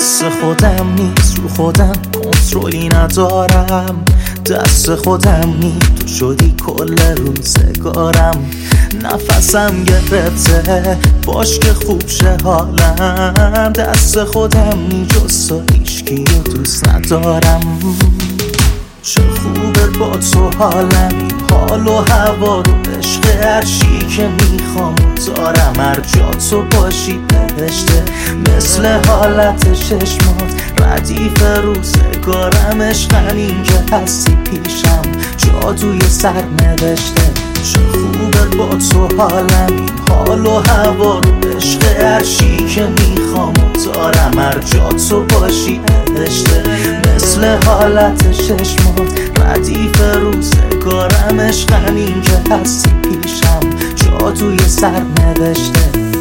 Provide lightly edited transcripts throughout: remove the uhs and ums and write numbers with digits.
دست خودم نیست، رو خودم کنترلی ندارم. دست خودم نیست، تو شدی کل روزگارم. نفسم گرفته، باش که خوب شه حالم. دست خودم نیست، جز تو هیچکی رو دوست ندارم. چه خوبه با تو حالم، این حال و هوا رو عشق هرچی که میخوام دارم. هر جا تو باشی بهشته، مثل حالت چشمات ردیف روزگارم. عشق همین که هستی پیشم، جادوی سر نوشته. چه خوبه با تو حالم، این حال و هوا رو عشق هرچی که میخوام دارم. هر جا تو باشی بهشته، مثل حالت چشمات ردیف روزگارم. عشق همین که هستی پیشم، جادوی سر نوشته.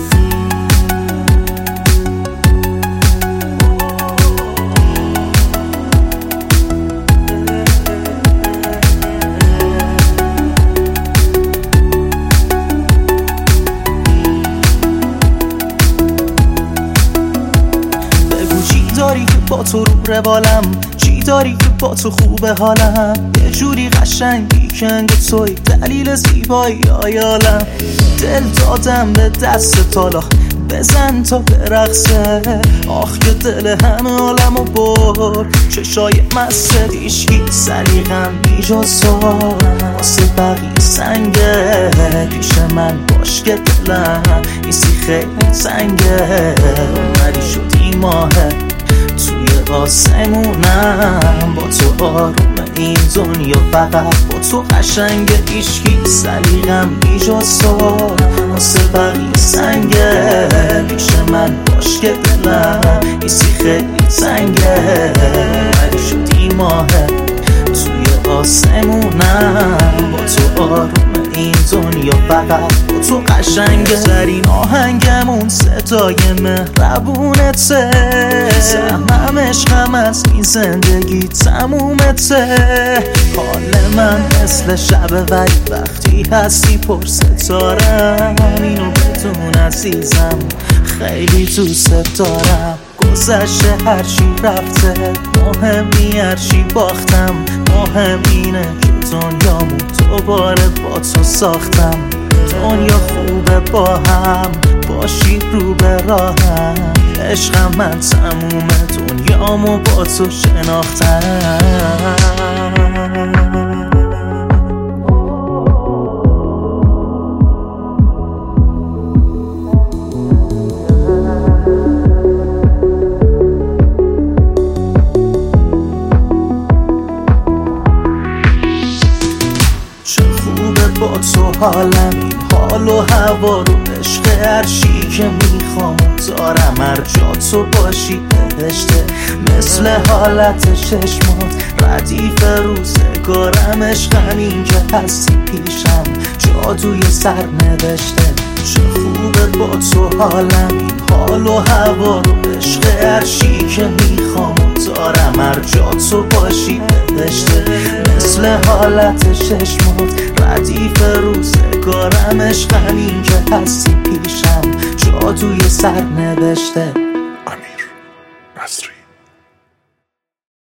داری که با تو رو روالم، چی داری که با تو خوبه حالم. یه جوری قشنگی که انگار توی دلیل زیبایی آیالم. دل دادم به دست تالا، بزن تا برقصه. آخ که دل همه عالمو برد، چشای مست دیشکی سلیقم بیجاز تو. واسه بقیه سنگه، پیش من باش که دلم ایسی خیلی سنگه. اومدی شدی ماهه توی آسمونم، با تو آروم این دنیا فقط با تو قشنگه. ایشکی سلیقم بیجاز تو، واسه بقیه سنگه. پیش من باش که دلم ایسی خیلی سنگه. اومدی شدی ماهه توی آسمونم، با تو آروم این دنیا فقط با تو قشنگه. زرین آهنگمون صدای مهربونته، سهمم عشقم از این زندگی تمومته. حال من مثل شبه ولی وقتی هستی پر ستارم. اینو بدون عزیزم خیلی دوست دارم. گذشته هرچی رفته مهم نی، هرچی باختم مهم اینه که دنیامو دوباره با تو ساختم. دنیا خوبه با هم باشی رو به راهم. عشقم من تمومه، دنیامو با تو شناختم. با تو حالم، این حال و هوا رو عشق هرچی که میخوام دارم. هر جا تو باشی بهشته، مثل حالت چشمات ردیف روزگارم. عشق همین که هستی پیشم، جادوی سر نوشته. چه خوبه با تو حالم، این حال و هوا رو عشق هرچی که میخوام دارم. هر جا تو باشی بهشته، مثل حالت چشمات ردیف روزگارم. عشق همین که هستی پیشم، جادوی سر نوشته. امیر نصری.